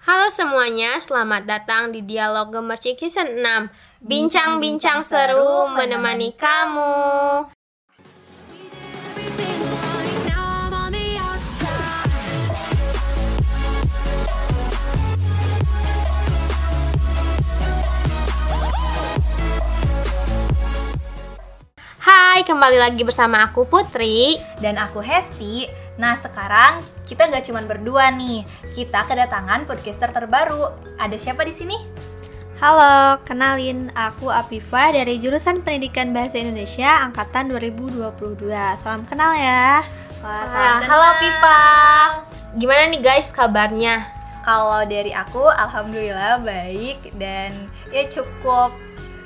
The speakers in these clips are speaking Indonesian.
Halo semuanya, selamat datang di Dialog Gemercik Season 6. Bincang-bincang seru menemani kamu. Hai, kembali lagi bersama aku Putri dan aku Hesti. Nah, sekarang kita nggak cuma berdua nih. Kita kedatangan podcaster terbaru. Ada siapa di sini? Halo, kenalin aku Afifa dari jurusan Pendidikan Bahasa Indonesia angkatan 2022. Salam kenal ya. Salam kenal. Halo Afifa. Gimana nih guys kabarnya? Kalau dari aku, alhamdulillah baik dan ya cukup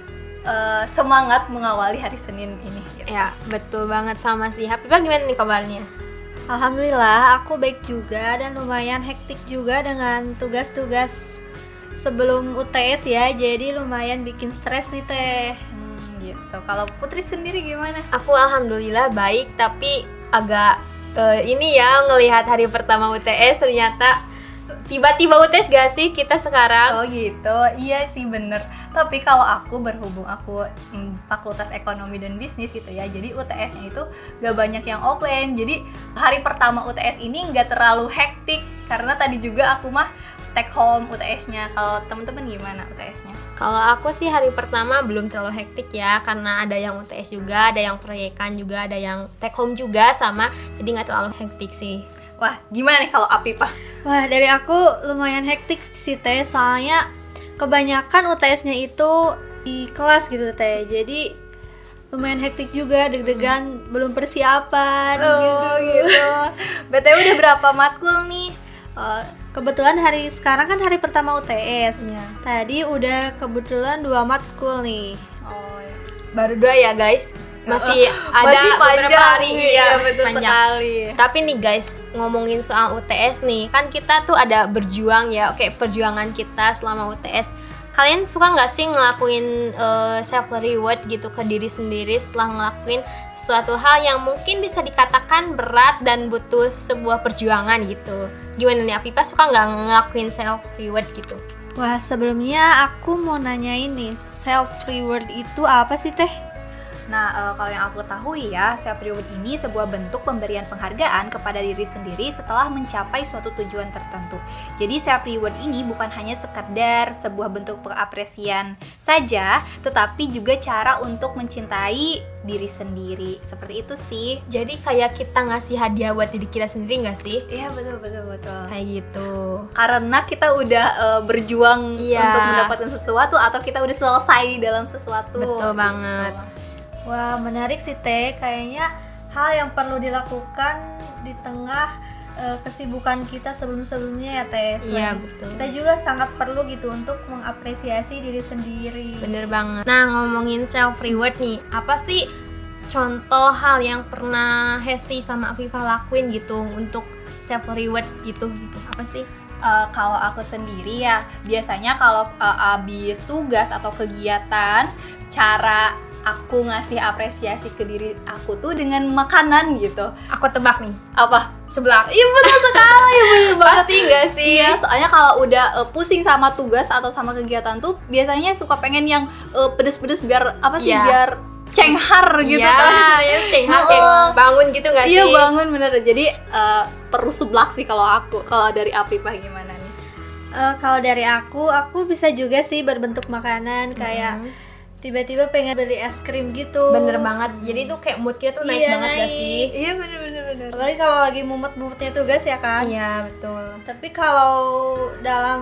semangat mengawali hari Senin ini gitu. Ya, betul banget sama si Afifa. Gimana nih kabarnya? Alhamdulillah, aku baik juga dan lumayan hektik juga dengan tugas-tugas sebelum UTS ya. Jadi lumayan bikin stres nih teh. Gitu. Kalau Putri sendiri gimana? Aku alhamdulillah baik, tapi agak ini ya ngelihat hari pertama UTS ternyata tiba-tiba UTS gak sih kita sekarang? Oh gitu, iya sih bener. Tapi kalau aku berhubung aku fakultas ekonomi dan bisnis gitu ya, jadi UTS-nya itu gak banyak yang offline. Jadi hari pertama UTS ini gak terlalu hektik karena tadi juga aku mah take home UTS-nya. Kalau temen-temen gimana UTS-nya? Kalau aku sih hari pertama belum terlalu hektik ya, karena ada yang UTS juga, ada yang proyekan juga, ada yang take home juga sama, jadi gak terlalu hektik sih. Wah, gimana nih kalau Apipah? Wah, dari aku lumayan hektik sih teh, soalnya kebanyakan UTS-nya itu di kelas gitu teh. Jadi lumayan hektik juga, deg-degan, belum persiapan gitu. BTW udah berapa matkul nih? Kebetulan sekarang kan hari pertama UTS. Iya. Tadi udah kebetulan 2 matkul nih. Oh, ya. Baru 2 ya guys. Masih ada masih beberapa hari iya, masih panjang. Sekali. Tapi nih guys, ngomongin soal UTS nih, kan kita tuh ada berjuang ya, oke, perjuangan kita selama UTS. Kalian suka nggak sih ngelakuin self reward gitu ke diri sendiri setelah ngelakuin suatu hal yang mungkin bisa dikatakan berat dan butuh sebuah perjuangan gitu? Gimana nih Afifa, suka nggak ngelakuin self reward gitu? Wah, sebelumnya aku mau nanyain nih, self reward itu apa sih teh? Nah, kalau yang aku tahu ya, self reward ini sebuah bentuk pemberian penghargaan kepada diri sendiri setelah mencapai suatu tujuan tertentu. Jadi self reward ini bukan hanya sekedar sebuah bentuk pengapresian saja, tetapi juga cara untuk mencintai diri sendiri. Seperti itu sih. Jadi kayak kita ngasih hadiah buat diri kita sendiri nggak sih? Iya, betul. Kayak gitu. Karena kita udah berjuang Iya. untuk mendapatkan sesuatu atau kita udah selesai dalam sesuatu. Betul banget. Wah, menarik sih teh. Kayaknya hal yang perlu dilakukan di tengah kesibukan kita sebelum-sebelumnya ya teh. Iya, betul. Kita juga sangat perlu gitu untuk mengapresiasi diri sendiri. Bener banget. Nah, ngomongin self reward nih, apa sih contoh hal yang pernah Hesti sama Afifa lakuin gitu untuk self reward gitu? Apa sih? Kalau aku sendiri ya, biasanya kalau abis tugas atau kegiatan, cara aku ngasih apresiasi ke diri aku tuh dengan makanan gitu. Aku tebak nih. Apa? Seblak. Iya, betul sekali, bener banget. Pasti nggak sih? Iya, soalnya kalau udah pusing sama tugas atau sama kegiatan tuh biasanya suka pengen yang pedes-pedes biar apa sih? Iya. Biar cenghar gitu kan. Iya, cenghar kayak bangun gitu nggak sih? Iya, bangun bener. Jadi perlu seblak sih kalau aku. Kalau dari Apipah gimana nih? Kalau dari aku bisa juga sih berbentuk makanan kayak tiba-tiba pengen beli es krim gitu. Bener banget. Jadi tuh kayak mood kita tuh naik banget gak sih? Iya, bener. Apalagi kalau lagi mumet-mumetnya tugas ya kan. Iya, betul. Tapi kalau dalam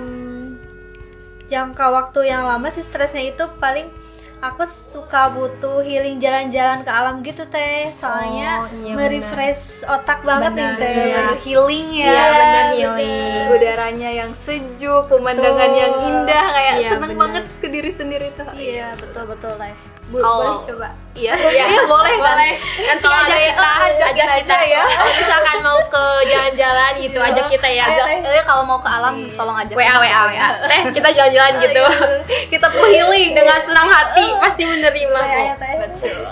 jangka waktu yang lama sih stresnya itu paling aku suka butuh healing jalan-jalan ke alam gitu teh. Soalnya iya, merefresh otak banget nih teh. iya. Healing ya. Iya, bener, bener. healing. Udaranya yang sejuk, pemandangan yang indah, kayak Iya, seneng bener. banget ke diri sendiri tuh. Iya, betul teh. Kalau- Boleh coba. Iya, boleh kan? Nanti Kalau ajak ada- kita, ajakin ajak kita aja ya. Kalau misalkan mau ke jalan-jalan gitu, ajak kita ya. Kalau mau ke alam tolong ajak. WA. Kita jalan-jalan gitu. Kita perlu healing Dengan senang hati pasti menerima Ayo, kok. teh. Betul.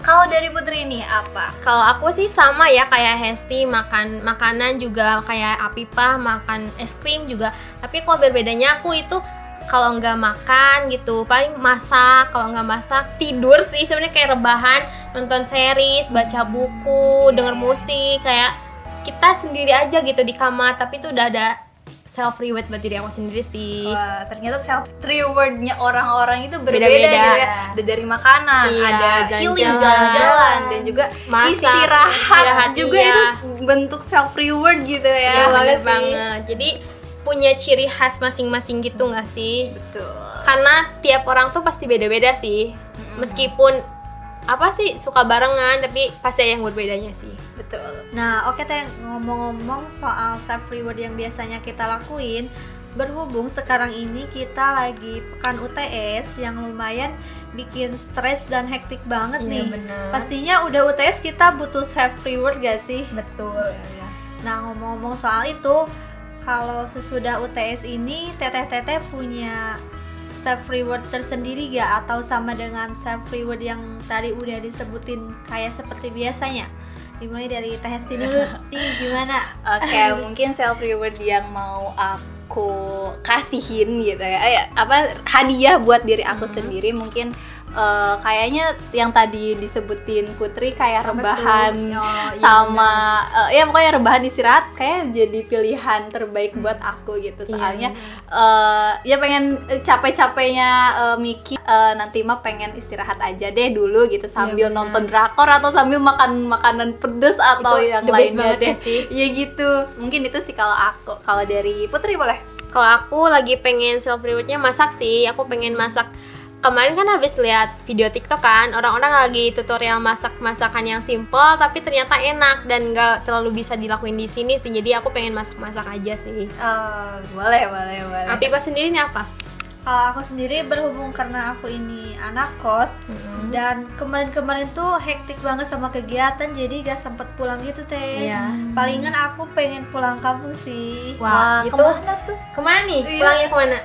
Kalau dari Putri nih apa? Kalau aku sih sama ya kayak Hesti, makan makanan juga kayak Apipah, makan es krim juga. Tapi kalau berbedanya aku itu kalau nggak makan gitu paling masak, kalau nggak masak tidur sih sebenarnya, kayak rebahan, nonton series, baca buku, denger musik, kayak kita sendiri aja gitu di kamar. Tapi itu udah ada self reward buat diri aku sendiri sih. Wah, ternyata self rewardnya orang-orang itu berbeda Beda-beda. gitu ya. Ada dari makanan, Iya, ada healing, jalan-jalan. jalan-jalan, dan juga Masak, istirahat juga iya. itu bentuk self reward gitu ya. Ya bener sih. banget. Jadi punya ciri khas masing-masing gitu nggak sih? Betul. Karena tiap orang tuh pasti beda-beda sih. Meskipun apa sih suka barengan, tapi pasti ada yang berbedanya sih. Betul. Nah, oke Teh, ngomong-ngomong soal self reward yang biasanya kita lakuin, berhubung sekarang ini kita lagi pekan UTS yang lumayan bikin stres dan hektik banget Iya, nih. bener. Pastinya udah UTS kita butuh self reward gak sih? Betul. Nah, ngomong-ngomong soal itu, kalau sesudah UTS ini teteh-teteh punya self reward tersendiri gak? Atau sama dengan self reward yang tadi udah disebutin kayak seperti biasanya? Dimulai dari Teh Hesti dulu nih, gimana? Oke, mungkin self reward yang mau aku kasihin gitu ya. Hadiah buat diri aku sendiri mungkin kayaknya yang tadi disebutin Putri kayak rebahan sama ya pokoknya rebahan istirahat kayak jadi pilihan terbaik buat aku gitu. Soalnya ya pengen capek-capeknya Miki nanti mah pengen istirahat aja deh dulu gitu sambil nonton drakor atau sambil makan makanan pedes atau Itu yang the best lainnya banget deh. ya sih. Iya gitu. Mungkin itu sih kalau aku. Kalau dari Putri boleh? Kalau aku lagi pengen self rewardnya masak sih. Aku pengen masak. Kemarin kan habis lihat video TikTok kan, orang-orang lagi tutorial masak masakan yang simple tapi ternyata enak dan nggak terlalu bisa dilakuin di sini sih. Jadi aku pengen masak-masak aja sih. Boleh. Apipah sendiri ini apa? Kalau aku sendiri berhubung karena aku ini anak kos dan kemarin-kemarin tuh hektik banget sama kegiatan, jadi gak sempet pulang gitu Teh. Iya. Palingan aku pengen pulang kampung sih. Wah, itu kemana tuh? kemana nih? Iya. Pulangnya kemana?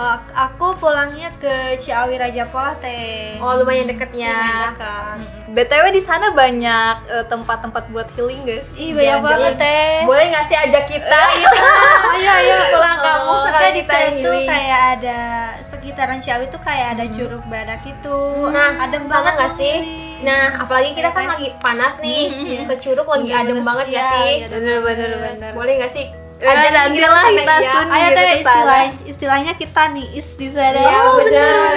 Aku pulangnya ke Ciawi Raja Polah Teh. Oh, lumayan deket ya. Lumayan dekat. BTW di sana banyak tempat-tempat buat healing guys. Ih, banyak banget Teh. Boleh nggak sih ajak kita gitu? Ayo pulang kampung sekali di kita sana tuh healing. kayak ada sekitaran Ciawi tuh kayak ada curug badak itu. Nah, adem sana banget nggak mau sih? healing. Nah, apalagi kita kan lagi panas nih, ke curug lagi adem banget nggak sih? Bener. Boleh nggak sih? Ajak nanti lah kita ya. sun Ayo gitu Teh, ke sana. istilahnya kita niis di sana. Iya, Oh,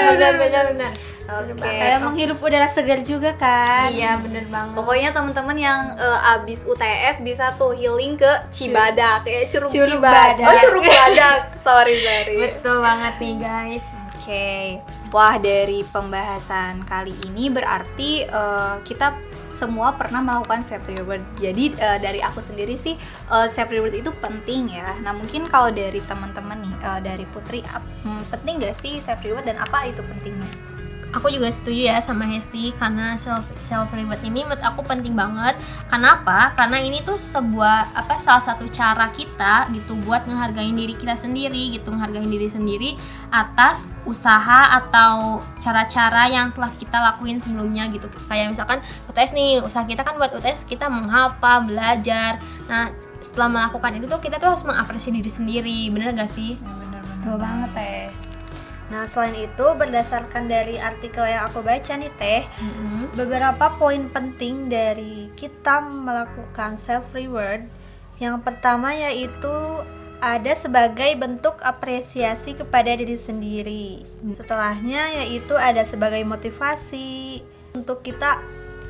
benar. Oke. Kayak menghirup udara segar juga kan. Iya, bener banget. Pokoknya teman-teman yang abis UTS bisa tuh healing ke Cibadak ya, curug Badak. Oh, curug Badak. sorry. Betul banget nih guys. Oke. Wah, dari pembahasan kali ini berarti kita semua pernah melakukan self reward. Jadi dari aku sendiri sih self reward itu penting ya. Nah, mungkin kalau dari teman-teman nih dari Putri penting gak sih self reward dan apa itu pentingnya? Aku juga setuju ya sama Hesti karena self reward ini menurut aku penting banget. Kenapa? Karena ini tuh salah satu cara kita gitu buat ngehargain diri kita sendiri gitu, ngehargain diri sendiri atas usaha atau cara-cara yang telah kita lakuin sebelumnya gitu. Kayak misalkan UTS nih, usaha kita kan buat UTS kita menghafal, belajar. Nah, setelah melakukan itu tuh kita tuh harus mengapresiasi diri sendiri. Bener gak sih? Betul banget Teh. Nah, selain itu berdasarkan dari artikel yang aku baca nih Teh, beberapa poin penting dari kita melakukan self reward. Yang pertama yaitu ada sebagai bentuk apresiasi kepada diri sendiri. Setelahnya yaitu ada sebagai motivasi untuk kita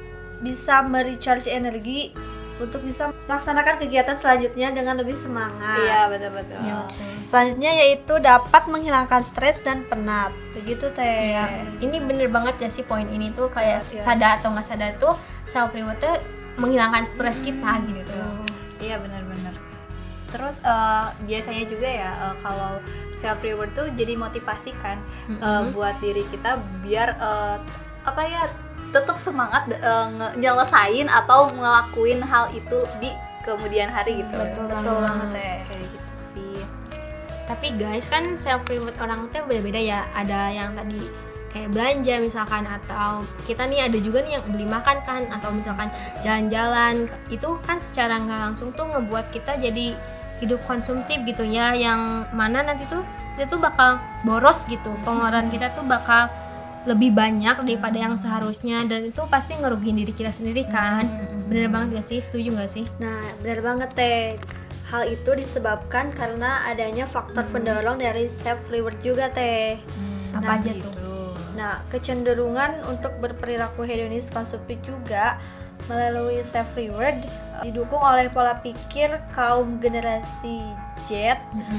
bisa merecharge energi untuk bisa melaksanakan kegiatan selanjutnya dengan lebih semangat. Iya, betul. Selanjutnya yaitu dapat menghilangkan stres dan penat. Begitu Teh. Ini bener banget ya sih poin ini tuh kayak sadar atau nggak sadar tuh self reward tuh menghilangkan stres kita gitu. Iya, benar. Terus biasanya juga ya kalau self reward tuh jadi motivasi kan buat diri kita biar tetap semangat nyelesain atau ngelakuin hal itu di kemudian hari gitu. Betul banget Teh. Kayak gitu sih. Tapi guys kan self reward orang tuh beda-beda ya. Ada yang tadi kayak belanja misalkan, atau kita nih ada juga nih yang beli makan kan, atau misalkan jalan-jalan, itu kan secara nggak langsung tuh ngebuat kita jadi hidup konsumtif gitu ya, yang mana nanti tuh itu tuh bakal boros gitu, pengeluaran kita tuh bakal lebih banyak daripada yang seharusnya, dan itu pasti ngerugiin diri kita sendiri kan. Bener banget gak sih? Setuju gak sih? Nah, benar banget Teh. Hal itu disebabkan karena adanya faktor pendorong dari self reward juga Teh. Apa aja tuh? Nah, kecenderungan untuk berperilaku hedonis konsumtif juga melalui self reward didukung oleh pola pikir kaum generasi Z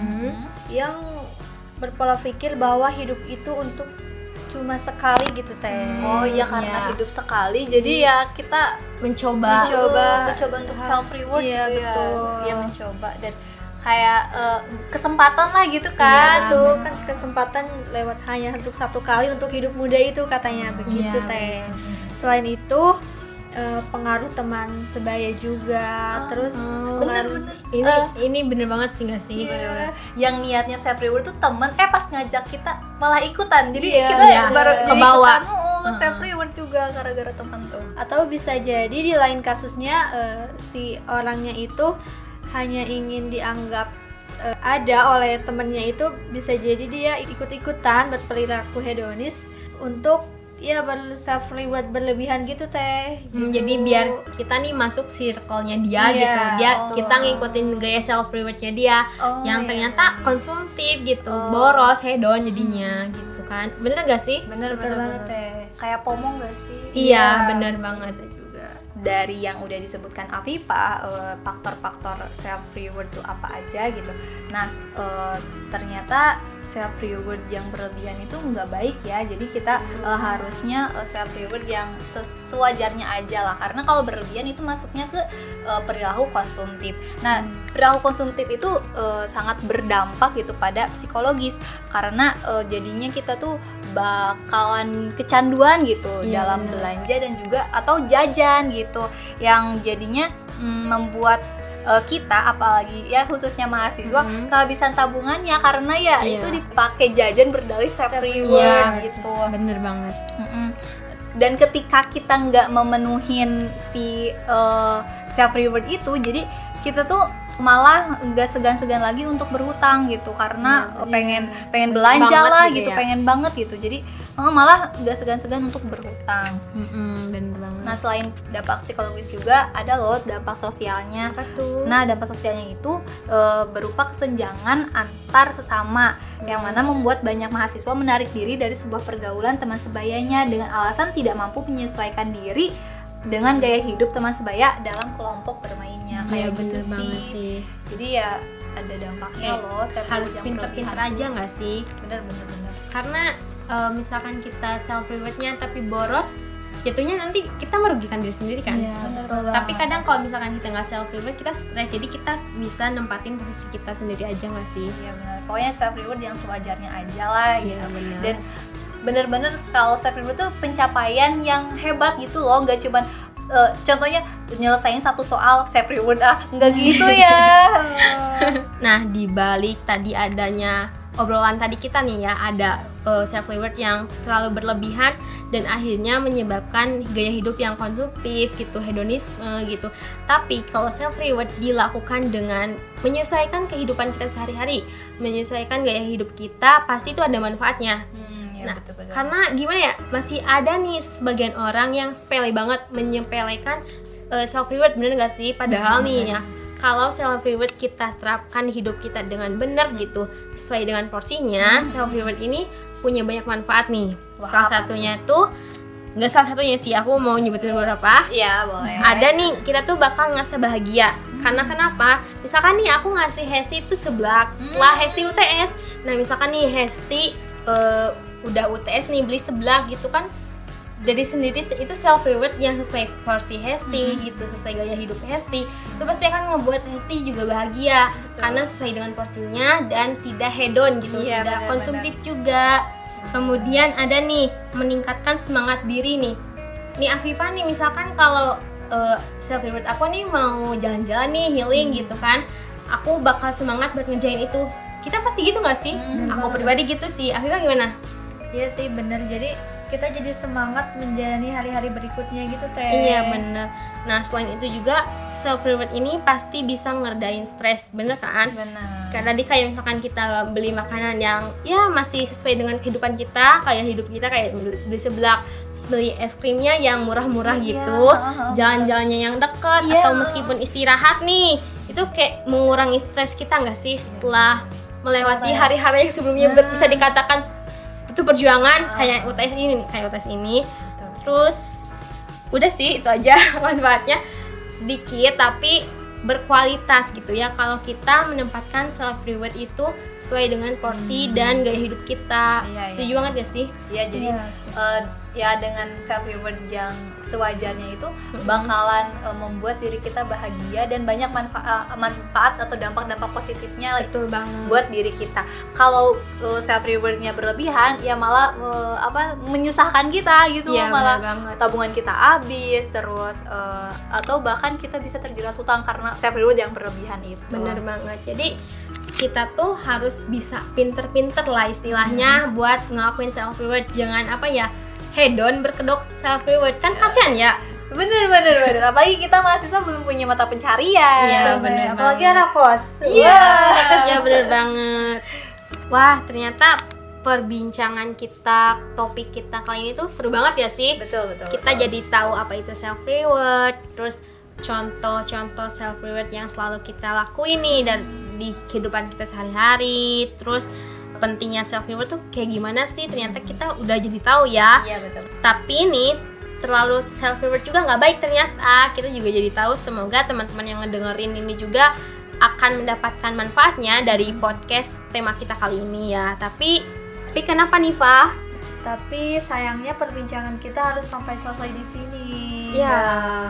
yang berpola pikir bahwa hidup itu untuk cuma sekali gitu Teh. Oh iya, karena Iya. hidup sekali jadi ya kita Mencoba. mencoba untuk self reward Iya, gitu betul. ya. Iya, mencoba dan kayak kesempatan lah gitu kan. Iya, Tuh kan kesempatan lewat hanya untuk satu kali untuk hidup muda itu katanya begitu Iya, Teh. Selain itu pengaruh teman sebaya juga, terus pengaruh Ini bener banget sih gak sih? Bener-bener. Yang niatnya self reward tuh temen pas ngajak kita malah ikutan. Jadi Iya, kita iya. baru jadi Kebawa. ikutan self reward juga gara-gara teman tuh. atau bisa jadi di lain kasusnya si orangnya itu hanya ingin dianggap ada oleh temennya, itu bisa jadi dia ikut-ikutan berperilaku hedonis untuk ya self reward berlebihan gitu Teh. Jadi biar kita nih masuk circle-nya dia Iya. gitu. Kita ngikutin gaya self reward-nya dia yang iya. ternyata konsumtif gitu, boros, hedon jadinya gitu kan. Bener gak sih? Bener Betul banget Teh. Kayak FOMO gak sih? Iya, bener banget. Dari yang udah disebutkan Afifa, faktor-faktor self reward tuh apa aja gitu. Nah, ternyata self reward yang berlebihan itu nggak baik ya. Jadi kita harusnya self reward yang sewajarnya aja lah. Karena kalau berlebihan itu masuknya ke perilaku konsumtif. Nah, perilaku konsumtif itu sangat berdampak gitu pada psikologis. Karena jadinya kita tuh bakalan kecanduan gitu Iya, dalam benar. belanja dan juga atau jajan gitu, yang jadinya membuat kita, apalagi ya khususnya mahasiswa, kehabisan tabungannya karena ya Iya. itu dipakai jajan berdalih self reward Iya, gitu. bener banget. Dan ketika kita nggak memenuhin si self reward itu, jadi kita tuh malah nggak segan-segan lagi untuk berhutang gitu, karena pengen belanja Banget lah gitu gitu, ya. pengen banget gitu, jadi malah nggak segan-segan untuk berhutang. Bener banget. Nah, selain dampak psikologis juga ada loh dampak sosialnya. Apa tuh? Nah, dampak sosialnya itu berupa kesenjangan antar sesama, yang mana membuat banyak mahasiswa menarik diri dari sebuah pergaulan teman sebayanya dengan alasan tidak mampu menyesuaikan diri dengan gaya hidup teman sebaya dalam kelompok bermainnya. Iya, Kayak bener gitu banget sih. Jadi ya ada dampaknya Kayak loh. self harus reward yang pinter-pinter berlebihan. aja nggak sih? Bener. Karena misalkan kita self rewardnya tapi boros, jatuhnya nanti kita merugikan diri sendiri kan. Tapi kadang kalau misalkan kita nggak self reward, kita stres, jadi kita bisa nempatin posisi kita sendiri aja nggak sih? Iya benar. Pokoknya self reward yang sewajarnya aja lah gitu. Iya, benar. Dan bener-bener kalau self reward tuh pencapaian yang hebat gitu loh, nggak cuman contohnya nyelesain satu soal self reward, nggak gitu ya. Nah, di balik tadi adanya obrolan tadi kita nih ya, ada self reward yang terlalu berlebihan dan akhirnya menyebabkan gaya hidup yang konsumtif gitu, hedonisme gitu. Tapi kalau self reward dilakukan dengan menyesuaikan kehidupan kita sehari-hari, menyesuaikan gaya hidup kita, pasti itu ada manfaatnya. Ya, Nah, betul-betul. karena gimana ya, masih ada nih sebagian orang yang sepele banget menyepelekan self reward, bener gak sih? Padahal nih ya, kalau self reward kita terapkan di hidup kita dengan benar gitu, sesuai dengan porsinya, self reward ini punya banyak manfaat nih. Wah, Salah apa satunya tuh, nggak salah satunya sih, aku mau nyebutin beberapa. Iya, boleh. Ada nih, kita tuh bakal ngerasa bahagia. Karena kenapa? Misalkan nih aku ngasih Hesti itu seblak setelah Hesti UTS. Nah, misalkan nih Hesti udah UTS nih, beli seblak gitu kan, dari sendiri itu self reward yang sesuai porsi Hesti gitu, sesuai gaya hidup Hesti. Itu pasti akan membuat Hesti juga bahagia. Karena sesuai dengan porsinya dan tidak hedon gitu, Iya, tidak benar-benar. konsumtif juga. Kemudian ada nih, meningkatkan semangat diri nih. Nih Afifa nih, misalkan kalau self reward aku nih mau jalan-jalan nih, healing gitu kan, aku bakal semangat buat ngerjain itu. Kita pasti gitu gak sih? Aku pribadi gitu sih. Afifa gimana? Iya sih bener, jadi kita jadi semangat menjalani hari-hari berikutnya gitu Teh. Iya bener. Nah selain itu juga self reward ini pasti bisa ngeredain stres, bener kan? Benar. Karena tadi kayak misalkan kita beli makanan yang ya masih sesuai dengan kehidupan kita, kayak hidup kita kayak beli seblak, terus beli es krimnya yang murah-murah gitu, jalan-jalannya yang dekat, atau meskipun istirahat nih, itu kayak mengurangi stres kita nggak sih setelah melewati hari-hari yang sebelumnya bisa dikatakan itu perjuangan kayak UTS ini nih, kayak UTS ini. Terus udah sih itu aja manfaatnya, sedikit tapi berkualitas gitu ya kalau kita menempatkan self reward itu sesuai dengan porsi dan gaya hidup kita. Setuju banget gak sih? Iya, jadi ya dengan self reward yang sewajarnya itu bakalan membuat diri kita bahagia dan banyak manfaat atau dampak-dampak positifnya Betul banget. buat diri kita. Kalau self rewardnya berlebihan ya malah menyusahkan kita gitu, Iya, malah bener banget. tabungan kita habis terus atau bahkan kita bisa terjerat hutang karena self reward yang berlebihan itu. Bener banget. Jadi kita tuh harus bisa pinter-pinter lah istilahnya buat ngelakuin self reward. Jangan hedon berkedok self reward, kan kasihan ya. Bener. Apalagi kita mahasiswa belum punya mata pencarian. Iya, bener Apalagi banget. anak kos. Iya. Ya bener banget. Wah ternyata perbincangan kita, topik kita kali ini tuh seru banget ya sih. Betul. Kita jadi tahu apa itu self reward, terus contoh-contoh self reward yang selalu kita lakuin nih dan di kehidupan kita sehari-hari. Terus pentingnya self reward tuh kayak gimana sih, ternyata kita udah jadi tahu ya. Iya betul. Tapi nih terlalu self reward juga nggak baik ternyata. Kita juga jadi tahu, semoga teman-teman yang ngedengerin ini juga akan mendapatkan manfaatnya dari podcast tema kita kali ini ya. Tapi kenapa nih Fa? Tapi sayangnya perbincangan kita harus sampai selesai di sini. Ya.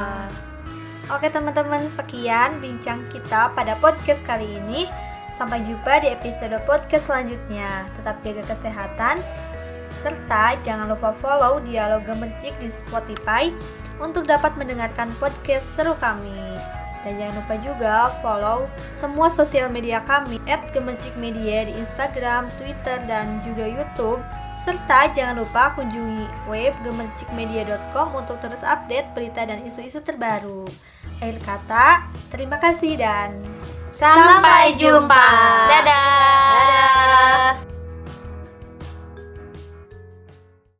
Oke teman-teman, sekian bincang kita pada podcast kali ini. Sampai jumpa di episode podcast selanjutnya. Tetap jaga kesehatan, serta jangan lupa follow Dialog Gemercik di Spotify untuk dapat mendengarkan podcast seru kami. Dan jangan lupa juga follow semua sosial media kami @gemercikmedia di Instagram, Twitter, dan juga YouTube. Serta jangan lupa kunjungi web gemercikmedia.com untuk terus update berita dan isu-isu terbaru. Akhir kata, terima kasih dan Sampai jumpa. Dadah.